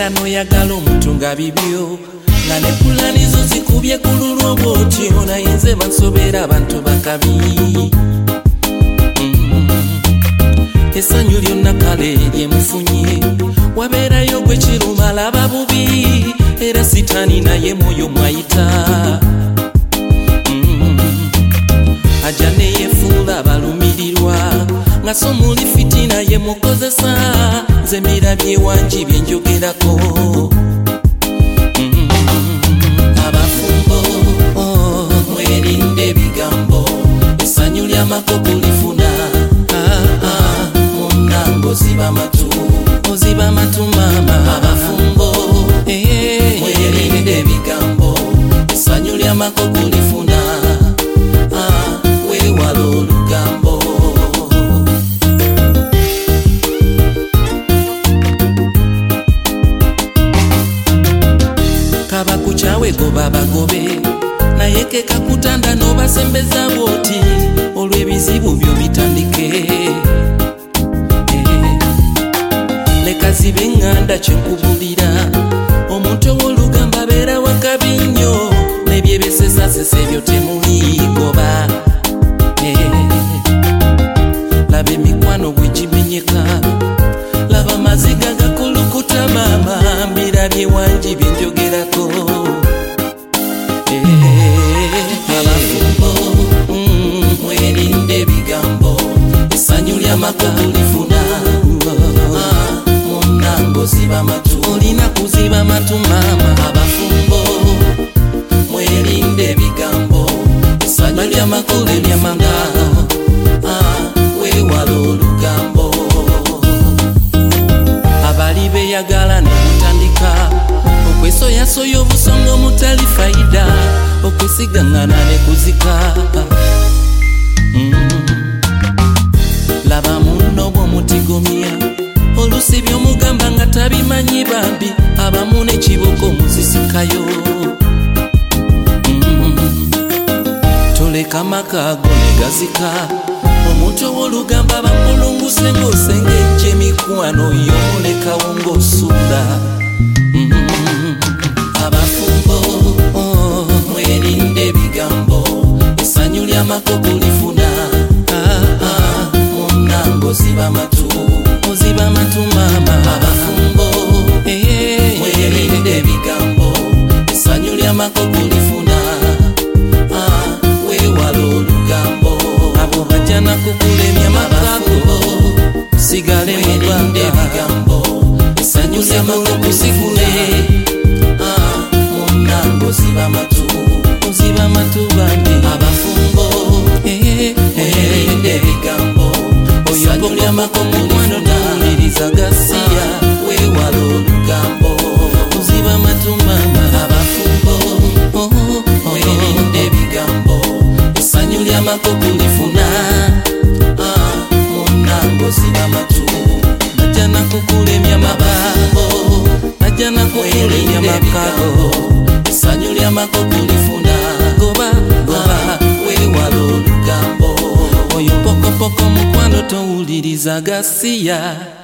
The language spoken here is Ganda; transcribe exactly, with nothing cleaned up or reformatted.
ogenda n'oyagala omuntu nga bibyo nga ne pulani zo zikubye ku lulwo bw'otyo naye nze bansobera abantu bakabi essanyu lyonna kale lyemufunye wabeerayo gwe kiruma laba bubi era sitaani naye mwoyo mwayita ajja neyefuula abalumirirwa nga so muli fitina ye mukozesa nze mirabye wangi byenjogerako abafumbo mwerinde ebigambo essanyu ly'amakopo lifuna munange oziba matu oziba matu mama abafumbo mwerinde ebigambo essanyu ly'amakopo lifuna weewala olugambo kaba kukyawe goba bagobe naye keka kutanda n'obasembeza bwoti olw'ebizibu byo bitandike leka zibe eŋŋanda kyenkubulira omuntu ow'olugamba abeera wakabi nnyo n'ebyebisesasesa ebyo temuligoba laba emikwano bwe gimenyeka laba maziga gakulukuta maama mbirabye wangi byenjogerako abafumbo mwerinde ebigambo essanyu ly'amakopo lifuna munange oziba matu olina kuziba matu maama abafumbo mwerinde ebigambo essanyu ly'amakopo lyamanga weewala olugambo abali beyagala ne mutandika okwesoyasoya obusonga omutali fayida okwesigaŋŋana ne kuzika laba munno bw'omutigomya olusi by'omugamba nga tabimanyi bambi abamu n'ekiboko muzisikayo toleka amakaago ne gazika omuntu ow'olugamba bamulunguse ng'osengejja emikwano y'omulekawo ng'osuula abafumbo mwerinde ebigambo essanyu ly'amakopo lifuna munange oziba matu oziba matu maama abafumbo mwerinde ebigambo essanyu ly'amakopo lifuna weewala olugambo abo bajja nakukulemya makaago sigale mwerinde ebigambo essanyu ly'amakopo sigule munange oziba matu oziba matu bambi abafumbo mwerinde ebigambo essanyu ly'amakopo lifuna nawuliriza gasiya weewala olugambo oziba matu mama abafumbo mwerinde ebigambo essanyu ly'amakopo lifuna munange oziba matu najja nakukulemya mabambo najja nakukulemya makaago essanyu ly'amakopo lifuna goba goba weewala olugambo oyo pokopoko mukwano towuliriza gasiya